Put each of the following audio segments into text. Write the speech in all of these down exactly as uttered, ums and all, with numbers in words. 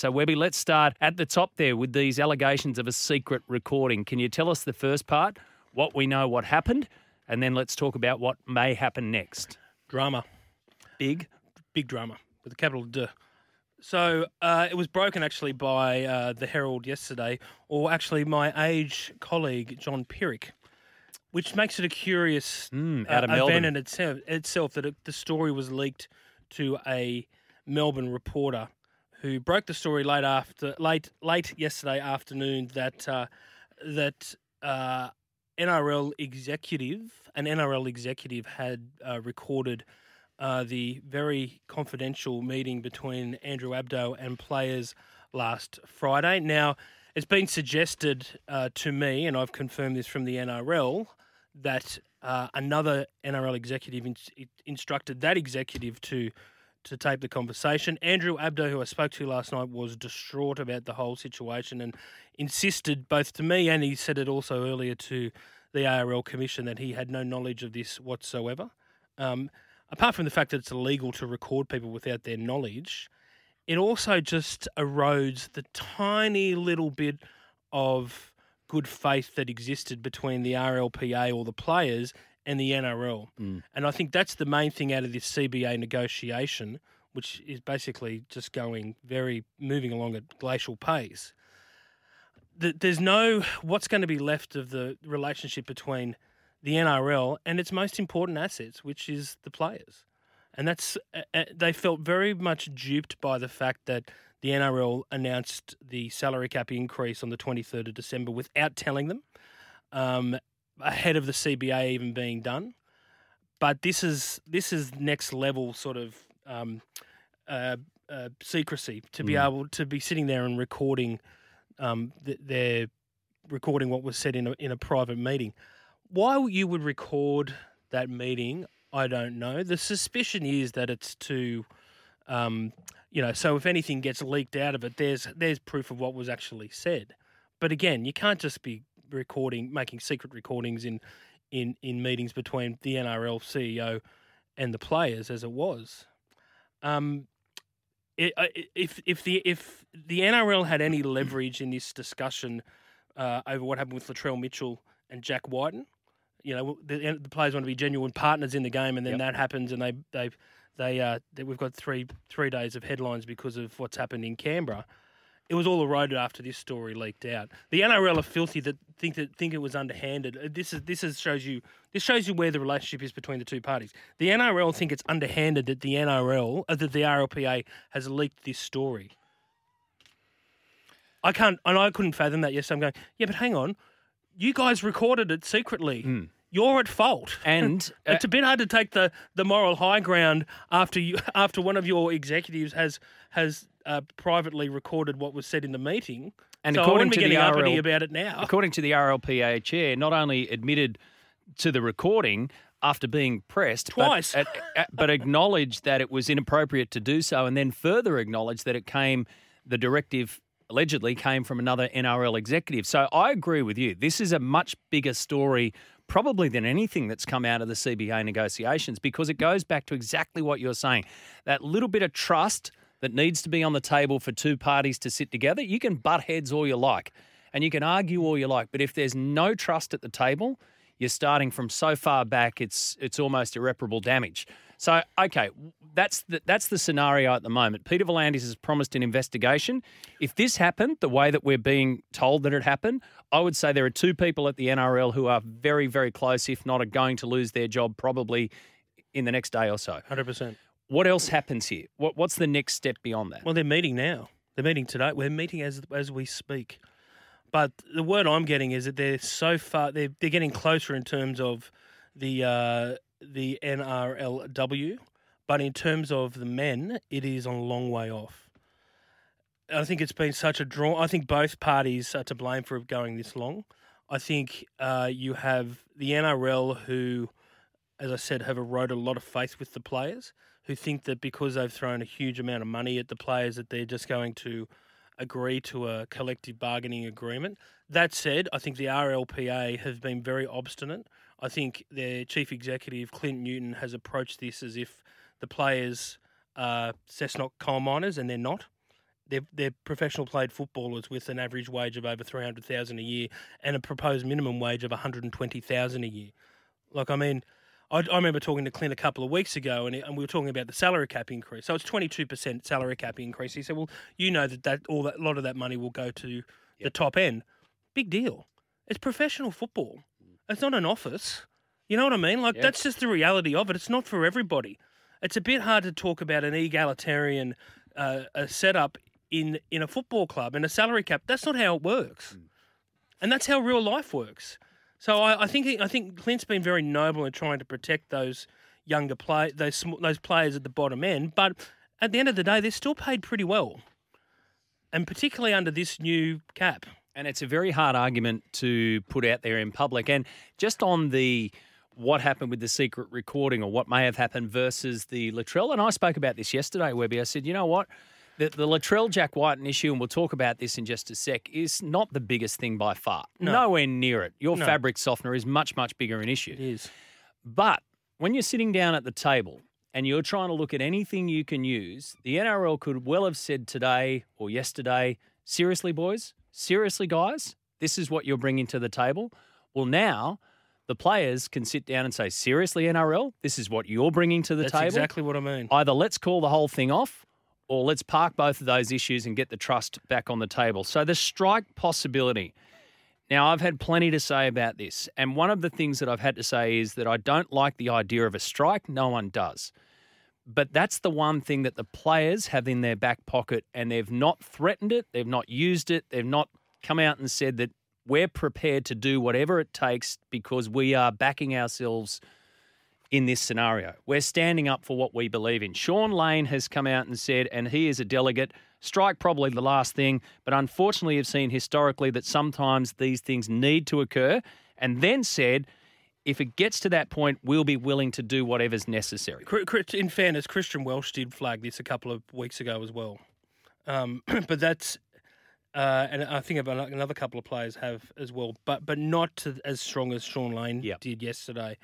So, Webby, let's start at the top there with these allegations of a secret recording. Can you tell us the first part, what we know, what happened, and then let's talk about what may happen next? Drama. Big? Big drama with a capital D. So uh, it was broken actually by uh, the Herald yesterday, or actually my age colleague, John Pierrick, which makes it a curious Mm, out of uh, Melbourne. event in itself, itself that it, the story was leaked to a Melbourne reporter who broke the story late after late late yesterday afternoon that uh, that uh, N R L executive an N R L executive had uh, recorded uh, the very confidential meeting between Andrew Abdo and players last Friday. Now, it's been suggested uh, to me, and I've confirmed this from the N R L, that uh, another N R L executive in- instructed that executive to to tape the conversation. Andrew Abdo, who I spoke to last night, was distraught about the whole situation and insisted both to me, and he said it also earlier to the A R L Commission, that he had no knowledge of this whatsoever. Um, apart from the fact that it's illegal to record people without their knowledge, it also just erodes the tiny little bit of good faith that existed between the R L P A or the players and the N R L. Mm. And I think that's the main thing out of this C B A negotiation, which is basically just going very, moving along at glacial pace. The, there's no, what's going to be left of the relationship between the N R L and its most important assets, which is the players. And that's, uh, they felt very much duped by the fact that the N R L announced the salary cap increase on the twenty-third of December without telling them, um, ahead of the C B A even being done. But this is this is next level sort of um, uh, uh, secrecy to be Mm. able to be sitting there and recording um, th- their recording what was said in a, in a private meeting. Why you would record that meeting, I don't know. The suspicion is that it's to, um, you know, so if anything gets leaked out of it, there's there's proof of what was actually said. But again, you can't just be recording, making secret recordings in, in, in meetings between the N R L C E O and the players, as it was. Um, it, if if the if the N R L had any leverage in this discussion uh, over what happened with Latrell Mitchell and Jack Whiten, you know, the, the players want to be genuine partners in the game, and then Yep. that happens, and they they they uh, they, we've got three three days of headlines because of what's happened in Canberra. It was all eroded after this story leaked out. The N R L are filthy that think that think it was underhanded. This is this is shows you this shows you where the relationship is between the two parties. The N R L think it's underhanded that the N R L uh, that the R L P A has leaked this story. I can't, and I couldn't fathom that. Yes, I'm going. Yeah, but hang on, you guys recorded it secretly. Mm. You're at fault. And uh, It's a bit hard to take the, the moral high ground after you after one of your executives has has uh, privately recorded what was said in the meeting. And so I according wouldn't be to getting the R L uppity about it now. according to the R L P A chair, not only admitted to the recording after being pressed Twice. but, uh, but acknowledged that it was inappropriate to do so, and then further acknowledged that it came, the directive allegedly came from another N R L executive. So I agree with you. This is a much bigger story probably than anything that's come out of the C B A negotiations, because it goes back to exactly what you're saying. That little bit of trust that needs to be on the table for two parties to sit together. You can butt heads all you like and you can argue all you like, but if there's no trust at the table, you're starting from so far back, it's it's almost irreparable damage. So, okay, that's the, that's the scenario at the moment. Peter V'landys has promised an investigation. If this happened the way that we're being told that it happened, I would say there are two people at the N R L who are very, very close, if not are going to lose their job probably in the next day or so. one hundred percent. What else happens here? What, what's the next step beyond that? Well, they're meeting now. They're meeting today. We're meeting as as we speak. But the word I'm getting is that they're so far, they're, they're getting closer in terms of the uh, the N R L W. But in terms of the men, it is a long way off. I think it's been such a draw. I think both parties are to blame for it going this long. I think uh, you have the N R L who, as I said, have eroded a lot of faith with the players, who think that because they've thrown a huge amount of money at the players that they're just going to agree to a collective bargaining agreement. That said, I think the R L P A have been very obstinate. I think their chief executive, Clint Newton, has approached this as if the players are Cessnock coal miners, and they're not. they're, they're professional played footballers with an average wage of over three hundred thousand dollars a year and a proposed minimum wage of one hundred twenty thousand dollars a year. Like, I mean, I, I remember talking to Clint a couple of weeks ago, and, and we were talking about the salary cap increase. So it's twenty-two percent salary cap increase. He said, well, you know that, that all that a lot of that money will go to yep. the top end. Big deal. It's professional football. It's not an office. You know what I mean? Like, yep. that's just the reality of it. It's not for everybody. It's a bit hard to talk about an egalitarian uh, a setup in, in a football club and a salary cap. That's not how it works. Mm. And that's how real life works. So I, I think I think Clint's been very noble in trying to protect those younger play those those players at the bottom end. But at the end of the day, they're still paid pretty well, and particularly under this new cap. And it's a very hard argument to put out there in public. And just on the what happened with the secret recording or what may have happened versus the Latrell, and I spoke about this yesterday, Webby. I said, you know what? The, the Latrell Jack Whiten issue, and we'll talk about this in just a sec, is not the biggest thing by far. No. Nowhere near it. Your no. fabric softener is much, much bigger an issue. It is. But when you're sitting down at the table and you're trying to look at anything you can use, the N R L could well have said today or yesterday, seriously, boys, seriously, guys, this is what you're bringing to the table. Well, now the players can sit down and say, seriously, N R L, this is what you're bringing to the That's table. That's exactly what I mean. Either let's call the whole thing off, or let's park both of those issues and get the trust back on the table. So the strike possibility. Now, I've had plenty to say about this, and one of the things that I've had to say is that I don't like the idea of a strike. No one does. But that's the one thing that the players have in their back pocket, and they've not threatened it, they've not used it, they've not come out and said that we're prepared to do whatever it takes because we are backing ourselves in this scenario. We're standing up for what we believe in. Sean Lane has come out and said, and he is a delegate, strike probably the last thing, but unfortunately you've seen historically that sometimes these things need to occur, and then said, if it gets to that point, we'll be willing to do whatever's necessary. In fairness, Christian Welsh did flag this a couple of weeks ago as well. Um, but that's, uh, and I think about another couple of players have as well, but but not to, as strong as Sean Lane yep. did yesterday.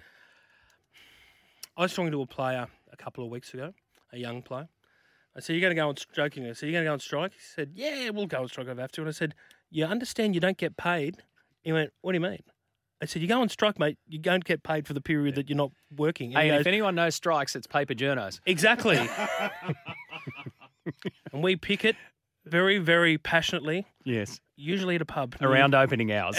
I was talking to a player a couple of weeks ago, a young player. I said, you're going to go on, jokingly, I said, you're going to go on strike? He said, yeah, we'll go on strike if I have to. And I said, you understand you don't get paid? He went, what do you mean? I said, you go on strike, mate, you don't get paid for the period that you're not working. And hey, goes, and if anyone knows strikes, it's paper journos. Exactly. And we pick it very, very passionately. Yes. Usually at a pub. Around opening hours.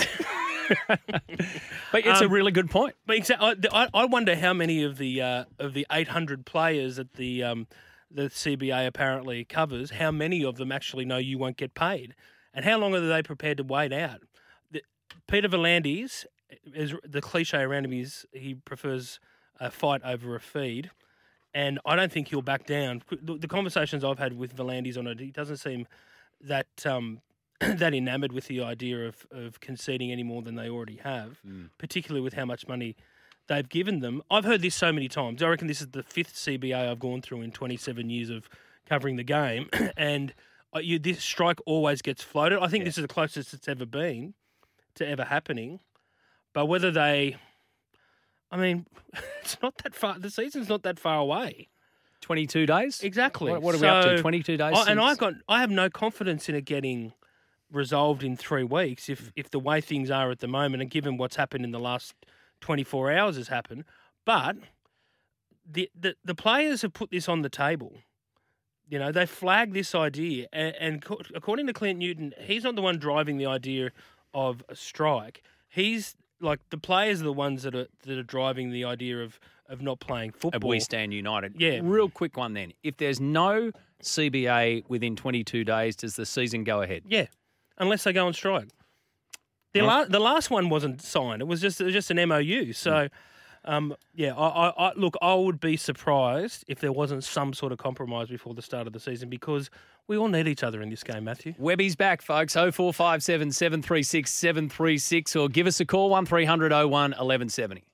But it's um, a really good point. But exactly, I, I wonder how many of the uh, of the eight hundred players that the um, the C B A apparently covers, how many of them actually know you won't get paid, and how long are they prepared to wait out? The, Peter V'landys, is the cliche around him is he prefers a fight over a feed, and I don't think he'll back down. The, the conversations I've had with V'landys on it, he doesn't seem that. Um, that enamoured with the idea of, of conceding any more than they already have, mm. particularly with how much money they've given them. I've heard this so many times. I reckon this is the fifth C B A I've gone through in twenty-seven years of covering the game, and you, this strike always gets floated. I think yeah. this is the closest it's ever been to ever happening. But whether they... I mean, it's not that far... The season's not that far away. twenty-two days? Exactly. What, what are so, we up to, twenty-two days? I, and I've got, I have no confidence in it getting resolved in three weeks if, if the way things are at the moment and given what's happened in the last twenty-four hours has happened. But the, the, the players have put this on the table. You know, they flagged this idea. And, and according to Clint Newton, he's not the one driving the idea of a strike. He's like the players are the ones that are that are driving the idea of, of not playing football. Of We Stand United. Yeah. Real quick one then. If there's no C B A within twenty-two days, does the season go ahead? Yeah. Unless they go on strike. The, la- the last one wasn't signed. It was just it was just an M O U. So, um, yeah, I, I, I look, I would be surprised if there wasn't some sort of compromise before the start of the season because we all need each other in this game, Matthew. Webby's back, folks. oh four five seven, seven three six, seven three six or give us a call, one three hundred oh one eleven seventy.